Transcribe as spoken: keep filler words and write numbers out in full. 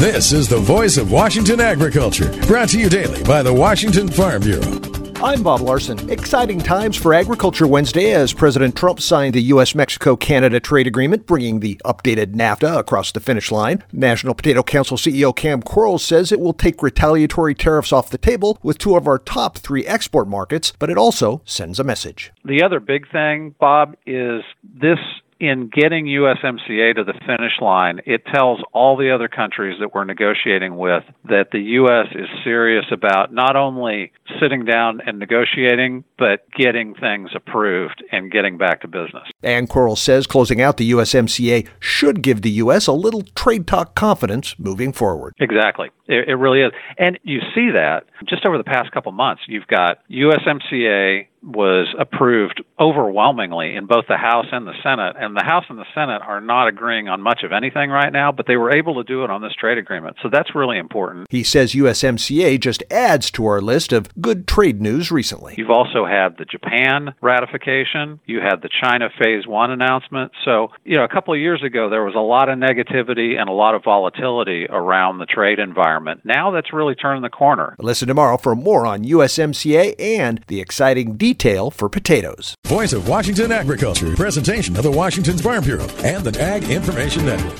This is the voice of Washington agriculture, brought to you daily by the Washington Farm Bureau. I'm Bob Larson. Exciting times for Agriculture Wednesday as President Trump signed the U S Mexico Canada trade agreement, bringing the updated NAFTA across the finish line. National Potato Council C E O Cam Quarles says it will take retaliatory tariffs off the table with two of our top three export markets, but it also sends a message. The other big thing, Bob, is this. In getting U S M C A to the finish line, it tells all the other countries that we're negotiating with that the U S is serious about not only sitting down and negotiating, but getting things approved and getting back to business. And Quarles says closing out the U S M C A should give the U S a little trade talk confidence moving forward. Exactly. It, it really is. And you see that just over the past couple months. You've got U S M C A was approved overwhelmingly in both the House and the Senate. And the House and the Senate are not agreeing on much of anything right now, but they were able to do it on this trade agreement. So that's really important. He says U S M C A just adds to our list of good trade news recently. You've also had the Japan ratification. You had the China phase one announcement. So, you know, a couple of years ago, there was a lot of negativity and a lot of volatility around the trade environment. Now that's really turning the corner. Listen tomorrow for more on U S M C A and the exciting detail for potatoes. Voice of Washington Agriculture, presentation of the Washington Farm Bureau and the Ag Information Network.